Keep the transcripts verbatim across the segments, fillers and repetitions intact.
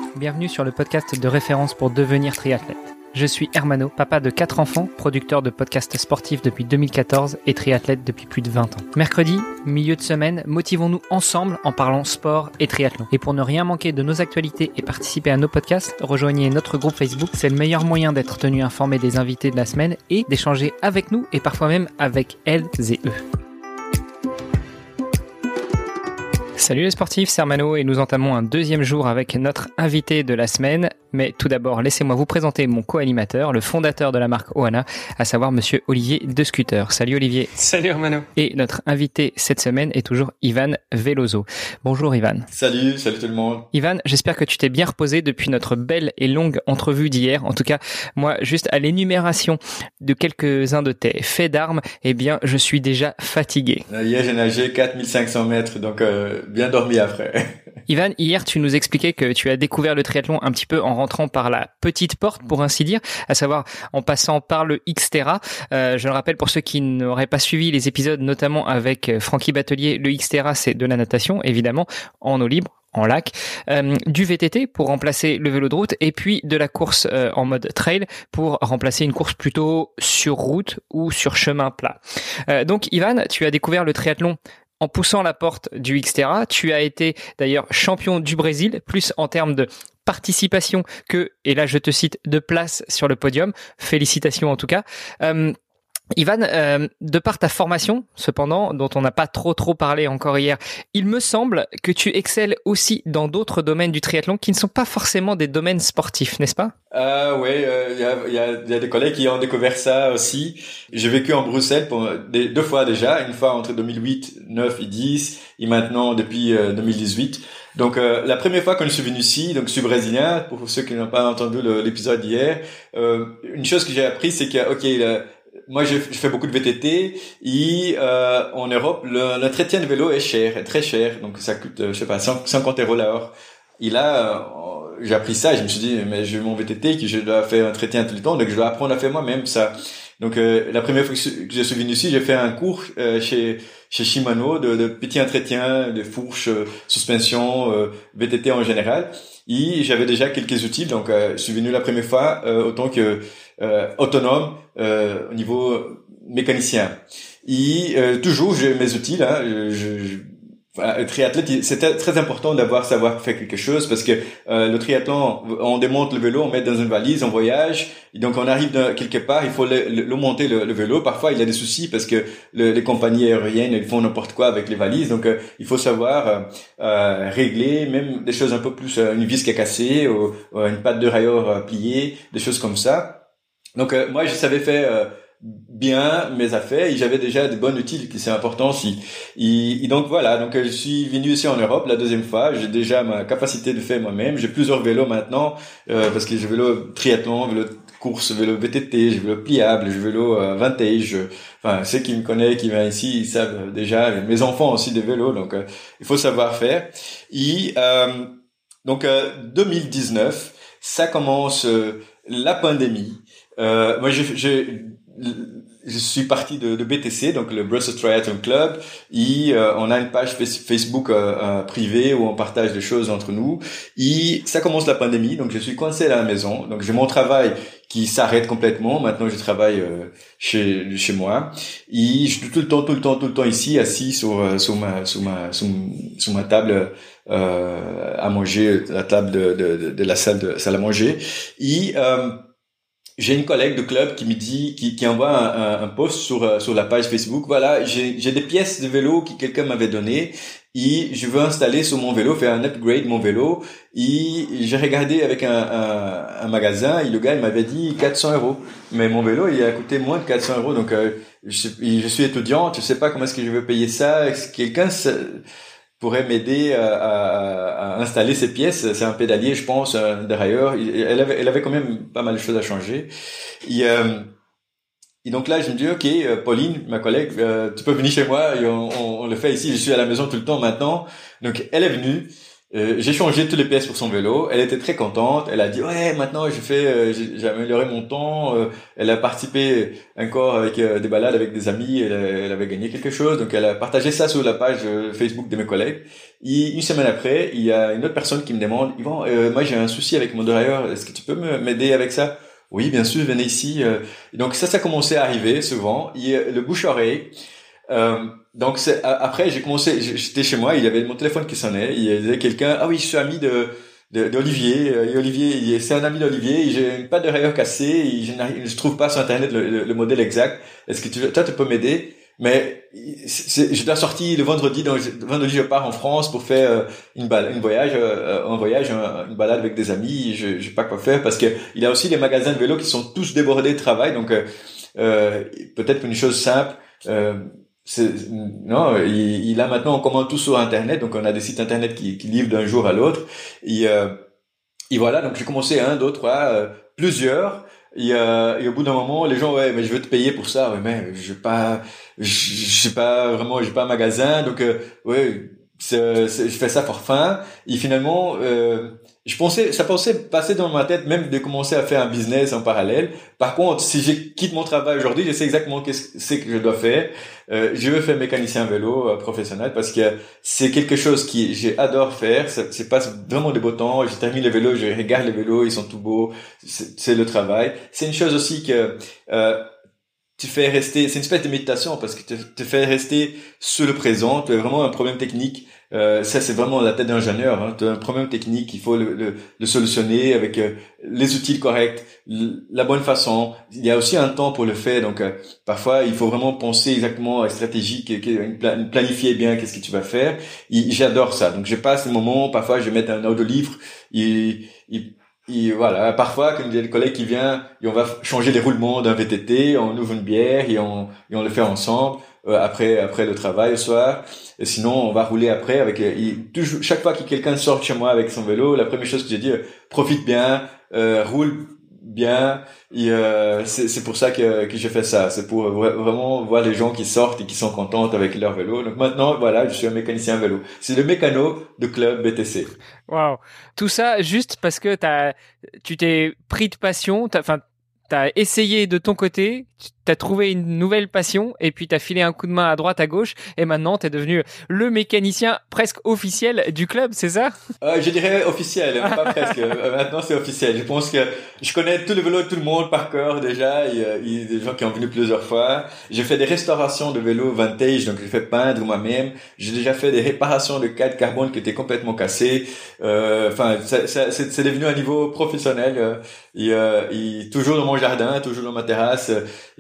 Bienvenue sur le podcast de référence pour devenir triathlète. Je suis Hermano, papa de quatre enfants, producteur de podcasts sportifs depuis deux mille quatorze et triathlète depuis plus de vingt ans. Mercredi, milieu de semaine, motivons-nous ensemble en parlant sport et triathlon. Et pour ne rien manquer de nos actualités et participer à nos podcasts, rejoignez notre groupe Facebook. C'est le meilleur moyen d'être tenu informé des invités de la semaine et d'échanger avec nous et parfois même avec elles et eux. Salut les sportifs, c'est Hermano et nous entamons un deuxième jour avec notre invité de la semaine. Mais tout d'abord, laissez-moi vous présenter mon co-animateur, le fondateur de la marque Ohana, à savoir monsieur Olivier De Scooter. Salut Olivier. Salut Hermano. Et notre invité cette semaine est toujours Ivan Veloso. Bonjour Ivan. Salut, salut tout le monde. Ivan, j'espère que tu t'es bien reposé depuis notre belle et longue entrevue d'hier. En tout cas, moi, juste à l'énumération de quelques-uns de tes faits d'armes, eh bien, je suis déjà fatigué. Hier, j'ai nagé quatre mille cinq cents mètres, donc euh, bien dormi après. Ivan, hier, tu nous expliquais que tu as découvert le triathlon un petit peu en rentrant par la petite porte, pour ainsi dire, à savoir en passant par le Xterra. Euh, je le rappelle pour ceux qui n'auraient pas suivi les épisodes, notamment avec Francky Batelier, le Xterra, c'est de la natation, évidemment, en eau libre, en lac, euh, du V T T pour remplacer le vélo de route et puis de la course euh, en mode trail pour remplacer une course plutôt sur route ou sur chemin plat. Euh, donc, Ivan, tu as découvert le triathlon en poussant la porte du Xterra. Tu as été d'ailleurs champion du Brésil, plus en termes de participation que, et là je te cite, de place sur le podium. Félicitations en tout cas. Euh, Ivan, euh, de par ta formation, cependant, dont on n'a pas trop trop parlé encore hier, il me semble que tu excelles aussi dans d'autres domaines du triathlon qui ne sont pas forcément des domaines sportifs, n'est-ce pas ? Ah oui, il euh, y, a, y, a, y a des collègues qui ont découvert ça aussi. J'ai vécu en Bruxelles pour des, deux fois déjà, une fois entre deux mille huit, neuf et dix, et maintenant depuis euh, deux mille dix-huit. Donc euh, la première fois quand je suis venu ici, donc je suis brésilien, pour ceux qui n'ont pas entendu le, l'épisode d'hier, euh, une chose que j'ai appris, c'est que ok, le, moi je, je fais beaucoup de V T T et euh, en Europe le, l'entretien de vélo est cher, est très cher, donc ça coûte je sais pas cinquante euros l'heure. Et là euh, j'ai appris ça, et je me suis dit mais j'ai mon V T T que je dois faire un entretien tout le temps, donc je dois apprendre à faire moi-même ça. Donc euh, la première fois que je suis venu ici, j'ai fait un cours euh, chez chez Shimano de, de petits entretiens, de fourches, euh, suspension, euh, V T T en général. Et j'avais déjà quelques outils, donc euh, je suis venu la première fois euh, autant que euh, autonome euh, au niveau mécanicien. Et euh, toujours j'ai mes outils là. Je, je, Enfin, triathlète, c'est très important d'avoir savoir faire quelque chose parce que euh, le triathlon, on démonte le vélo, on met dans une valise, on voyage, et donc on arrive de, quelque part, il faut le, le, le monter le, le vélo. Parfois, il y a des soucis parce que le, les compagnies aériennes, ils font n'importe quoi avec les valises, donc euh, il faut savoir euh, euh, régler même des choses un peu plus, euh, une vis qui est cassée, ou, ou une patte de railleur euh, pliée, des choses comme ça. Donc euh, moi, je savais faire euh, bien mes affaires et j'avais déjà des bons outils qui c'est important aussi. Et, et donc voilà, donc je suis venu ici en Europe la deuxième fois, j'ai déjà ma capacité de faire moi-même, j'ai plusieurs vélos maintenant euh, parce que j'ai vélo triathlon, vélo course, vélo V T T, j'ai vélo pliable, j'ai vélo euh, vintage. Enfin, ceux qui me connaissent, qui viennent ici, ils savent déjà, mes enfants ont aussi des vélos, donc euh, il faut savoir faire. Et euh, donc euh, deux mille dix-neuf, ça commence euh, la pandémie. Euh, moi j'ai, j'ai je suis parti de, de B T C, donc le Brussels Triathlon Club, et euh, on a une page Facebook euh, euh, privée où on partage des choses entre nous. Et ça commence la pandémie, donc je suis coincé à la maison. Donc j'ai mon travail qui s'arrête complètement. Maintenant, je travaille euh, chez chez moi. Et je suis tout le temps, tout le temps, tout le temps ici, assis sur euh, sur ma sur ma sur, sur ma table euh, à manger, la table de de, de, de la salle de salle à manger. Et euh, j'ai une collègue de club qui me dit, qui, qui envoie un, un, un post sur sur la page Facebook. Voilà, j'ai j'ai des pièces de vélo que quelqu'un m'avait donné et je veux installer sur mon vélo, faire un upgrade de mon vélo. Et j'ai regardé avec un, un, un magasin et le gars il m'avait dit quatre cents euros. Mais mon vélo il a coûté moins de quatre cents euros. Donc euh, je, je suis étudiante, je sais pas comment est-ce que je vais payer ça. Est-ce que quelqu'un pourrait m'aider à, à, à installer ces pièces? C'est un pédalier, je pense, un dérailleur. Elle avait, elle avait quand même pas mal de choses à changer. Et, euh, et donc là, je me dis, ok, Pauline, ma collègue, euh, tu peux venir chez moi et on, on, on le fait ici. Je suis à la maison tout le temps maintenant. Donc elle est venue Euh, j'ai changé toutes les pièces pour son vélo. Elle était très contente. Elle a dit ouais, maintenant je fais, euh, j'ai, j'ai amélioré mon temps. Euh, elle a participé encore avec euh, des balades avec des amis. Elle, elle avait gagné quelque chose, donc elle a partagé ça sur la page euh, Facebook de mes collègues. Et une semaine après, il y a une autre personne qui me demande Yvan, euh, moi j'ai un souci avec mon dérailleur. Est-ce que tu peux me, m'aider avec ça? Oui, bien sûr, venez ici. Euh, donc ça, ça a commencé à arriver souvent. Et, euh, le bouche-oreille. Euh, donc c'est, après j'ai commencé, j'étais chez moi, il y avait mon téléphone qui sonnait, il y avait quelqu'un, ah oui je suis ami de de- d'Olivier, euh, et Olivier il est- c'est un ami d'Olivier, et j'ai une patte de rayure cassée, et je n'arrive, je trouve pas sur internet le, le, le modèle exact. Est-ce que tu, toi tu peux m'aider? Mais c'est, c'est- je dois sortir le vendredi, donc je- le vendredi je pars en France pour faire euh, une balade, une voyage, euh, un voyage, un- une balade avec des amis. Je, je sais pas quoi faire parce que il y a aussi les magasins de vélo qui sont tous débordés de travail, donc euh, euh, peut-être une chose simple. Euh, c'est, non, il, il a maintenant, on commande tout sur Internet, donc on a des sites Internet qui, qui livrent d'un jour à l'autre. Et, euh, et voilà, donc j'ai commencé un, deux, trois, euh, plusieurs. Et, euh, et au bout d'un moment, les gens, ouais, mais je veux te payer pour ça. Ouais, mais je pas, je je sais pas vraiment, j'ai pas un magasin, donc euh, ouais, c'est, c'est- je fais ça pour fin. Et finalement, euh, je pensais, ça pensait passer dans ma tête même de commencer à faire un business en parallèle. Par contre, si je quitte mon travail aujourd'hui, je sais exactement qu'est-ce que c'est que je dois faire. Euh, je veux faire mécanicien vélo euh, professionnel parce que c'est quelque chose qui j'adore faire. Ça, ça passe vraiment de beaux temps. Je termine les vélos, je regarde les vélos, ils sont tout beaux. C'est, c'est le travail. C'est une chose aussi que euh, tu fais rester. C'est une espèce de méditation parce que tu te fais rester sur le présent. Tu as vraiment un problème technique. Euh, ça, c'est vraiment la tête d'ingénieur. Hein. Tu as un problème technique, il faut le, le, le solutionner avec euh, les outils corrects, l- la bonne façon. Il y a aussi un temps pour le faire. Donc, euh, parfois, il faut vraiment penser exactement à la stratégie, que- que- pla- planifier bien qu'est-ce que tu vas faire. Et j'adore ça. Donc, je passe des moments. Parfois, je vais mettre un audio-livre. Et, et, et voilà. Parfois, quand il y a des collègues qui viennent, et on va changer les roulements d'un V T T, on ouvre une bière et on, et on le fait ensemble. Euh, après après le travail le soir. Et sinon on va rouler après avec euh, il, toujours, chaque fois que quelqu'un sort de chez moi avec son vélo, la première chose que j'ai dit, euh, profite bien, euh, roule bien. Et euh, c'est c'est pour ça que que je fais ça, c'est pour vra- vraiment voir les gens qui sortent et qui sont contents avec leur vélo. Donc maintenant voilà, je suis un mécanicien vélo, c'est le mécano de club B T C. Waouh. Tout ça juste parce que t'as, tu t'es pris de passion, t'as, enfin, t'as essayé de ton côté, t'as trouvé une nouvelle passion et puis t'as filé un coup de main à droite, à gauche et maintenant t'es devenu le mécanicien presque officiel du club, c'est ça? Euh, je dirais officiel, hein, pas presque. Euh, Maintenant, c'est officiel. Je pense que je connais tout le vélo de tout le monde par cœur déjà. Il y a, il y a des gens qui ont venu plusieurs fois. J'ai fait des restaurations de vélos vintage, donc j'ai fait peindre moi-même. J'ai déjà fait des réparations de cadres carbone qui étaient complètement cassés. Euh, Enfin, ça, ça, c'est, c'est devenu un niveau professionnel. Euh, et, euh, et toujours dans mon jardin, toujours dans ma terrasse.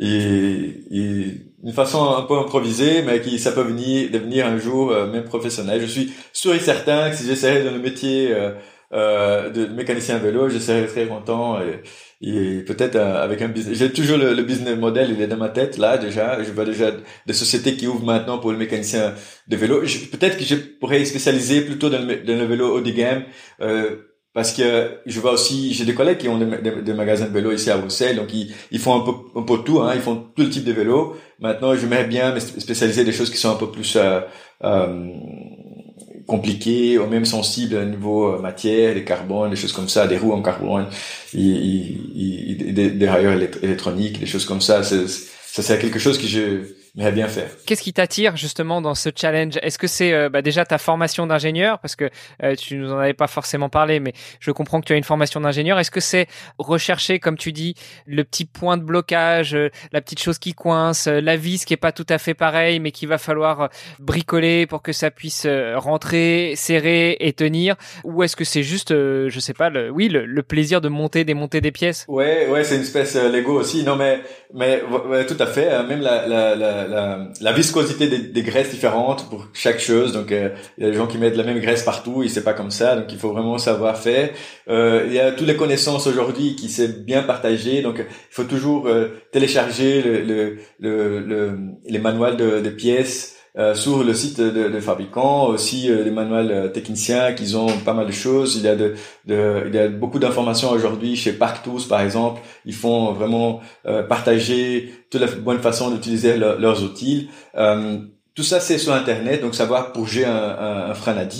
Et, et une façon un peu improvisée, mais qui ça peut venir devenir un jour euh, même professionnel. Je suis sûr et certain que si j'essaierais dans le métier euh, euh, de mécanicien vélo, je serais très content et, et peut-être euh, avec un business. J'ai toujours le, le business model, il est dans ma tête là déjà. Je vois déjà des sociétés qui ouvrent maintenant pour le mécanicien de vélo. Je- peut-être que je pourrais spécialiser plutôt dans le, dans le vélo haut de gamme. Euh, parce que je vois aussi, j'ai des collègues qui ont des, des- des magasins de vélo ici à Bruxelles, donc ils, ils font un peu, un peu tout, hein, ils font tout le type de vélo. Maintenant, je m'aimerais bien me spécialiser des choses qui sont un peu plus euh, euh, compliquées, ou même sensibles au niveau euh, matière, des carbones, des choses comme ça, des roues en carbone, et, et- et des, des railleurs élect- électroniques, des choses comme ça. C'est, ça, c'est quelque chose que je m'aimerais bien faire. Qu'est-ce qui t'attire justement dans ce challenge? Est-ce que c'est euh, bah, déjà ta formation d'ingénieur? Parce que euh, tu nous en avais pas forcément parlé, mais je comprends que tu as une formation d'ingénieur. Est-ce que c'est rechercher, comme tu dis, le petit point de blocage, euh, la petite chose qui coince, euh, la vis qui est pas tout à fait pareille, mais qu'il va falloir euh, bricoler pour que ça puisse euh, rentrer, serrer et tenir? Ou est-ce que c'est juste, euh, je sais pas, le, oui, le, le plaisir de monter, démonter des pièces? Ouais, ouais, c'est une espèce euh, Lego aussi. Non, mais, mais ouais, tout à fait. hein. Même la, la, la, la, la viscosité des, des graisses différentes pour chaque chose. Donc, euh, il y a des gens qui mettent la même graisse partout et c'est pas comme ça. Donc, il faut vraiment savoir faire. Euh, il y a toutes les connaissances aujourd'hui qui s'est bien partagées. Donc, il faut toujours euh, télécharger le, le, le, le, les manuels de, de pièces. Euh, sur le site de, de fabricants, aussi euh, les manuels euh, techniciens qui ont pas mal de choses. Il y a de, de il y a beaucoup d'informations aujourd'hui chez Parktools par exemple. Ils font vraiment euh, partager toute la bonne façon d'utiliser leur- leurs outils. Euh, tout ça c'est sur Internet, donc savoir purger un, un, un frein à disque.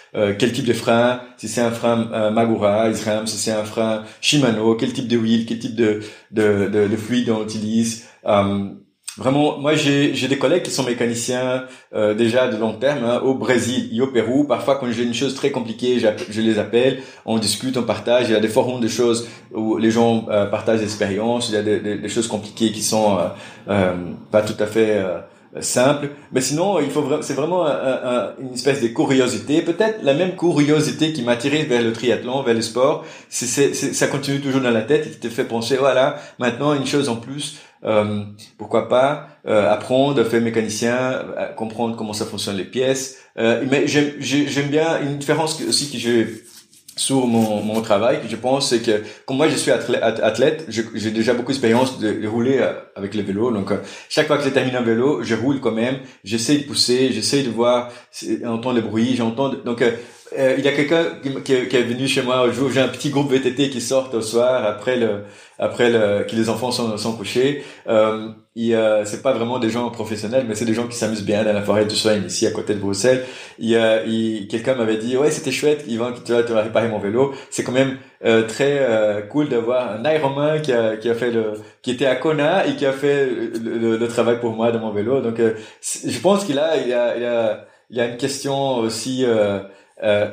euh, quel type de frein, si c'est un frein euh, Magura, SRAM, si c'est un frein Shimano, quel type de wheel, quel type de de de, de fluide on utilise. Euh, Vraiment, moi j'ai j'ai des collègues qui sont mécaniciens euh, déjà de long terme hein, au Brésil et au Pérou. Parfois, quand j'ai une chose très compliquée, je les appelle, on discute, on partage. Il y a des forums de choses où les gens euh, partagent des expériences. Il y a des, des, des choses compliquées qui sont euh, euh, pas tout à fait euh, simples. Mais sinon, il faut vra- c'est vraiment un, un, une espèce de curiosité. Peut-être la même curiosité qui m'a attiré vers le triathlon, vers le sport. C'est, c'est, c'est ça continue toujours dans la tête et qui te fait penser voilà, maintenant une chose en plus. Euh, pourquoi pas euh, apprendre, faire mécanicien, euh, comprendre comment ça fonctionne les pièces. Euh, mais j'aime, j'aime bien une différence aussi que j'ai sur mon, mon travail, que je pense, c'est que comme moi je suis athlète, athlète je, j'ai déjà beaucoup d'expérience de, de rouler avec le vélo. Donc euh, chaque fois que je termine un vélo, je roule quand même. J'essaie de pousser, j'essaie de voir, entendre le bruit, j'entends. Donc euh, Euh, il y a quelqu'un qui, qui, qui est venu chez moi un jour. J'ai un petit groupe V T T qui sort au soir après le, après le, que les enfants sont, sont couchés. Euh, et, euh, c'est pas vraiment des gens professionnels, mais c'est des gens qui s'amusent bien dans la forêt du Soin ici à côté de Bruxelles. Et, euh, et quelqu'un m'avait dit ouais c'était chouette, Yvan, tu vas, tu vas réparer mon vélo. C'est quand même euh, très euh, cool d'avoir un Ironman qui a, qui a fait le, qui était à Kona et qui a fait le, le, le travail pour moi de mon vélo. Donc euh, je pense qu'il a, il a, il a, il y a une question aussi. Euh, Euh,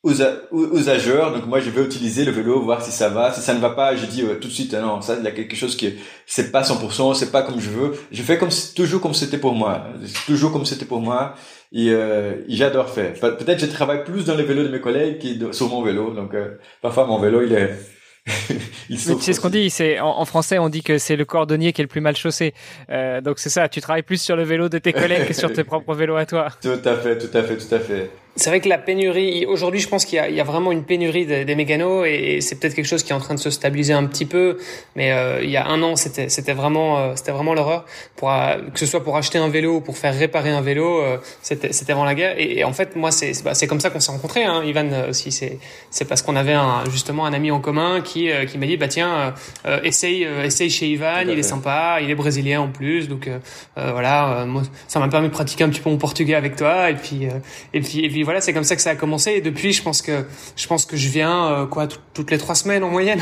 usageur, donc moi je vais utiliser le vélo, voir si ça va, si ça ne va pas, je dis euh, tout de suite non, ça il y a quelque chose qui c'est pas cent pour cent, c'est pas comme je veux. Je fais comme toujours comme c'était pour moi, toujours comme c'était pour moi et, euh, et j'adore faire. Peut-être je travaille plus dans le vélo de mes collègues que sur mon vélo, donc euh, parfois mon vélo il est il Mais tu sais ce qu'on dit, c'est en, en français on dit que c'est le cordonnier qui est le plus mal chaussé. Euh, donc c'est ça, tu travailles plus sur le vélo de tes collègues que sur tes propres vélos à toi. Tout à fait, tout à fait, tout à fait. C'est vrai que la pénurie, aujourd'hui je pense qu'il y a, il y a vraiment une pénurie des, des mécanos et c'est peut-être quelque chose qui est en train de se stabiliser un petit peu, mais euh, il y a un an c'était c'était vraiment euh, c'était vraiment l'horreur pour euh, que ce soit pour acheter un vélo ou pour faire réparer un vélo, euh, c'était c'était vraiment la guerre et, et en fait moi c'est c'est, bah, c'est comme ça qu'on s'est rencontrés hein, Ivan aussi, c'est c'est parce qu'on avait un, justement un ami en commun qui euh, qui m'a dit bah tiens euh, essaye euh, essaye chez Ivan, il est sympa, il est brésilien en plus, donc euh, euh, voilà euh, moi, ça m'a permis de pratiquer un petit peu mon portugais avec toi et puis euh, et puis et puis voilà, c'est comme ça que ça a commencé et depuis je pense que je pense que je viens euh, quoi t- toutes les trois semaines en moyenne.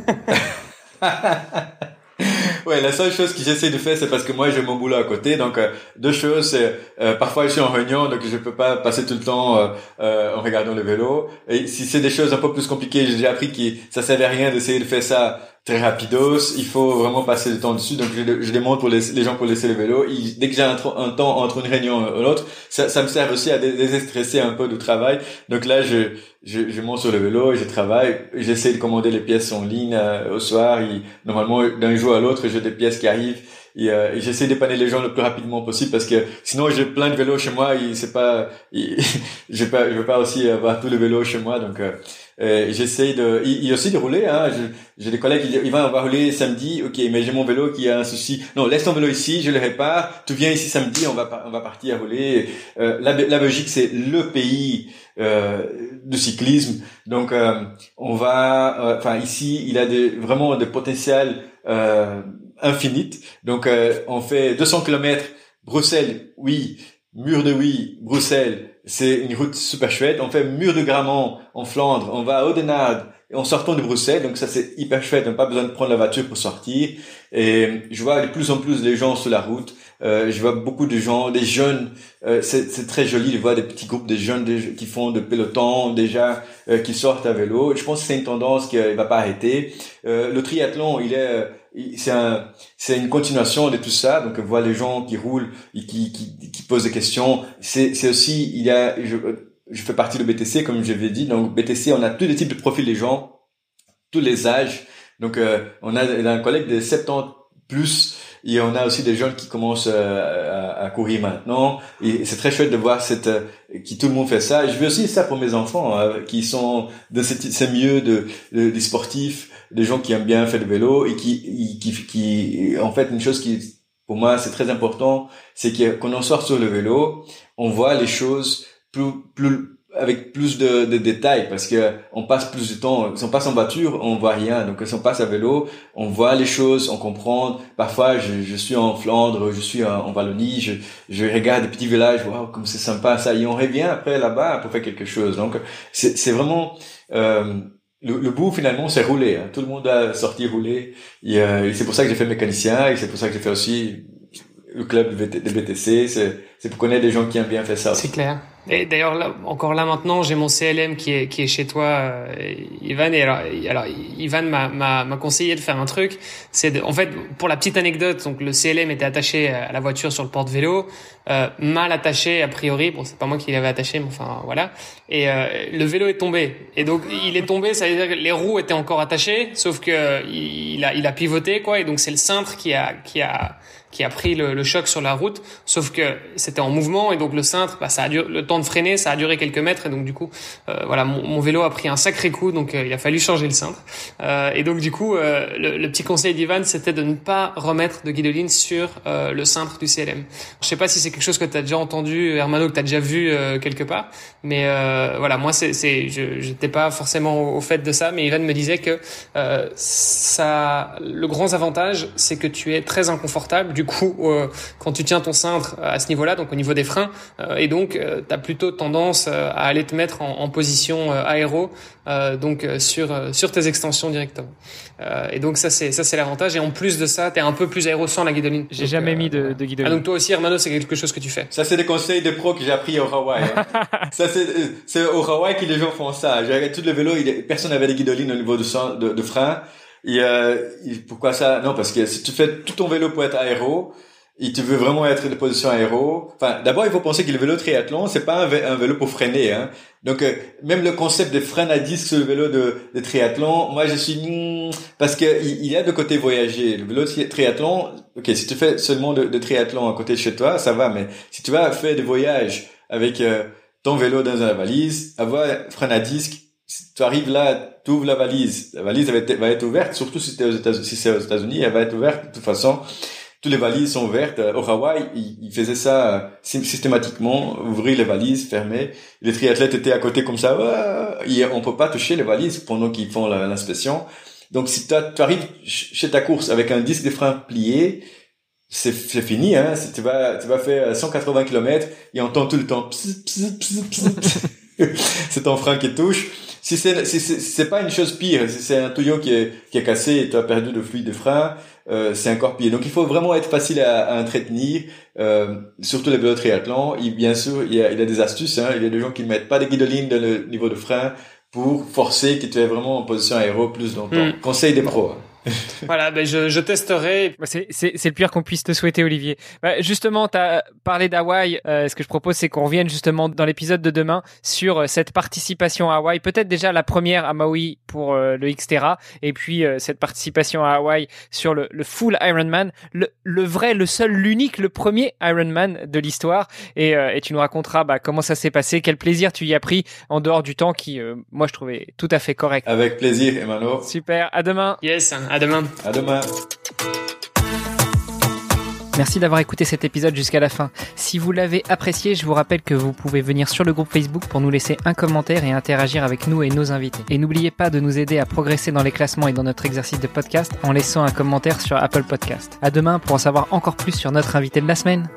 Ouais, la seule chose que j'essaie de faire, c'est parce que moi j'ai mon boulot à côté, donc euh, deux choses, c'est euh, parfois je suis en réunion, donc je peux pas passer tout le temps euh, euh, en regardant le vélo. Et si c'est des choses un peu plus compliquées, j'ai déjà appris que ça servait à rien d'essayer de faire ça très rapidos, il faut vraiment passer le temps dessus. Donc je, je demande pour les, les gens pour laisser le vélo. Et dès que j'ai un, un temps entre une réunion et l'autre, ça, ça me sert aussi à déstresser un peu du travail. Donc là, je, je, je monte sur le vélo et je travaille. J'essaie de commander les pièces en ligne euh, au soir. Et normalement, d'un jour à l'autre, j'ai des pièces qui arrivent. Et, euh, et j'essaie d'épanner les gens le plus rapidement possible parce que sinon j'ai plein de vélos chez moi et c'est pas, et, je vais pas, je veux pas aussi avoir tous les vélos chez moi. Donc euh, euh, j'essaie de, il y a aussi de rouler. Hein. Je, j'ai des collègues qui disent, Yvan, on va rouler samedi. Ok, mais j'ai mon vélo qui a un souci. Non, laisse ton vélo ici, je le répare. Tu viens ici samedi, on va, on va partir à rouler. Euh, la, la Belgique, c'est le pays euh, de cyclisme. Donc euh, on va, enfin euh, ici, il a des, vraiment des potentiels euh, infinite. Donc, euh, on fait deux cents kilomètres. Bruxelles, oui. Mur de Oui, Bruxelles. C'est une route super chouette. On fait Mur de Grammont en Flandre. On va à Oudenaarde en sortant de Bruxelles. Donc, ça, c'est hyper chouette. On n'a pas besoin de prendre la voiture pour sortir. Et je vois de plus en plus les gens sur la route. Euh, je vois beaucoup de gens, des jeunes. Euh, c'est, c'est très joli de voir des petits groupes de jeunes de, qui font de peloton déjà, euh, qui sortent à vélo. Je pense que c'est une tendance qui ne va pas arrêter. Euh, le triathlon, il est... c'est un, c'est une continuation de tout ça. Donc, voir les gens qui roulent et qui, qui, qui posent des questions. C'est, c'est aussi, il y a, je, je fais partie de B T C, comme je l'ai dit. Donc, B T C, on a tous les types de profils des gens, tous les âges. Donc, euh, on a un collègue de soixante-dix plus, et on a aussi des jeunes qui commencent euh, à, à courir maintenant. Et c'est très chouette de voir cette, euh, qui tout le monde fait ça. Et je veux aussi ça pour mes enfants, euh, qui sont dans ces, ces milieux de, de, des sportifs, des gens qui aiment bien faire du vélo et qui, qui, qui, en fait, une chose qui, pour moi, c'est très important, c'est que quand on sort sur le vélo, on voit les choses plus, plus, avec plus de, de détails parce que on passe plus de temps. Si on passe en voiture, on voit rien. Donc si on passe à vélo, on voit les choses, on comprend. Parfois, je, je suis en Flandre, je suis en, en Wallonie, je, je regarde des petits villages, waouh, comme c'est sympa ça. Et on revient après là-bas pour faire quelque chose. Donc c'est, c'est vraiment euh, le, le bout finalement, c'est rouler. Hein. Tout le monde a sorti rouler. Et, euh, et c'est pour ça que j'ai fait mécanicien et c'est pour ça que j'ai fait aussi le club de B T C. C'est, c'est pour connaître des gens qui aiment bien faire ça. C'est clair. Et d'ailleurs, là, encore là maintenant, j'ai mon C L M qui est qui est chez toi, euh, Ivan. Et alors, alors Ivan m'a m'a m'a conseillé de faire un truc. C'est de, en fait, pour la petite anecdote, donc le C L M était attaché à la voiture sur le porte-vélo, euh, mal attaché a priori. Bon, c'est pas moi qui l'avais attaché, mais enfin voilà. Et euh, le vélo est tombé. Et donc il est tombé, ça veut dire que les roues étaient encore attachées, sauf que il a il a pivoté quoi. Et donc c'est le cintre qui a qui a qui a pris le, le choc sur la route, sauf que c'était en mouvement et donc le cintre, bah, ça a duré, le temps de freiner, ça a duré quelques mètres et donc du coup, euh, voilà, mon, mon vélo a pris un sacré coup, donc euh, il a fallu changer le cintre. Euh, et donc du coup, euh, le, le petit conseil d'Ivan, c'était de ne pas remettre de guidoline sur euh, le cintre du C L M. Je sais pas si c'est quelque chose que tu as déjà entendu, Hermano, que tu as déjà vu euh, quelque part, mais euh, voilà, moi c'est, c'est, je j'étais pas forcément au, au fait de ça, mais Ivan me disait que euh, ça, le grand avantage, c'est que tu es très inconfortable. Du coup, euh, quand tu tiens ton cintre à ce niveau-là, donc au niveau des freins, euh, et donc euh, tu as plutôt tendance euh, à aller te mettre en, en position euh, aéro, euh, donc euh, sur euh, sur tes extensions directement. Euh, et donc ça c'est ça c'est l'avantage. Et en plus de ça, tu es un peu plus aéro sans la guidoline. J'ai donc, jamais euh, mis de, de guidoline. Ah, donc toi aussi, Hermano, c'est quelque chose que tu fais. Ça c'est des conseils de pros que j'ai appris au Hawaï. Hein. ça c'est c'est au Hawaï que les gens font ça. J'ai regardé tous les vélos, il, personne n'avait des guidolines au niveau de de, de frein. Et euh, pourquoi ça? Non, parce que si tu fais tout ton vélo pour être aéro, et tu veux vraiment être de position aéro, enfin, d'abord, il faut penser que le vélo triathlon, c'est pas un, vé- un vélo pour freiner, hein. Donc, euh, même le concept de frein à disque sur le vélo de, de triathlon, moi, je suis, hmm, parce que il, il y a de côté voyager. Le vélo tri- triathlon, ok, si tu fais seulement de, de triathlon à côté de chez toi, ça va, mais si tu vas faire des voyages avec euh, ton vélo dans la valise, avoir frein à disque, si tu arrives là, tu ouvres la valise, la valise va être, va être ouverte, surtout si, t'es aux États- si c'est aux États-Unis, elle va être ouverte de toute façon. Toutes les valises sont ouvertes. Au Hawaï, ils, ils faisaient ça systématiquement, ouvrir les valises, fermer. Les triathlètes étaient à côté comme ça. Ouais, on peut pas toucher les valises pendant qu'ils font la, l'inspection. Donc, si tu arrives chez ta course avec un disque de frein plié, c'est, c'est fini. Hein. Si tu vas, tu vas faire cent quatre-vingts kilomètres et on entend tout le temps. Pss, pss, pss, pss. C'est ton frein qui touche. Si c'est, si c'est, c'est pas une chose pire. Si c'est un tuyau qui est, qui est cassé et tu as perdu de fluide de frein, euh, c'est encore pire. Donc, il faut vraiment être facile à, à entretenir, euh, surtout les vélos triathlon. Et bien sûr, il y a, il y a des astuces, hein. Il y a des gens qui ne mettent pas de guidoline dans le niveau de frein pour forcer que tu es vraiment en position aéro plus longtemps. Mmh. Conseil des pros. Voilà, ben je, je testerai. C'est, c'est, c'est le pire qu'on puisse te souhaiter, Olivier. Bah, justement, tu as parlé d'Hawaï. Euh, ce que je propose, c'est qu'on revienne justement dans l'épisode de demain sur euh, cette participation à Hawaï. Peut-être déjà la première à Maui pour euh, le Xterra, et puis euh, cette participation à Hawaï sur le, le full Ironman, le, le vrai, le seul, l'unique, le premier Ironman de l'histoire. Et, euh, et tu nous raconteras bah, comment ça s'est passé, quel plaisir tu y as pris en dehors du temps qui, euh, moi, je trouvais tout à fait correct. Avec plaisir, Emmanuel. Super. À demain. Yes. À demain. À demain. Merci d'avoir écouté cet épisode jusqu'à la fin. Si vous l'avez apprécié, je vous rappelle que vous pouvez venir sur le groupe Facebook pour nous laisser un commentaire et interagir avec nous et nos invités. Et n'oubliez pas de nous aider à progresser dans les classements et dans notre exercice de podcast en laissant un commentaire sur Apple Podcast. À demain pour en savoir encore plus sur notre invité de la semaine.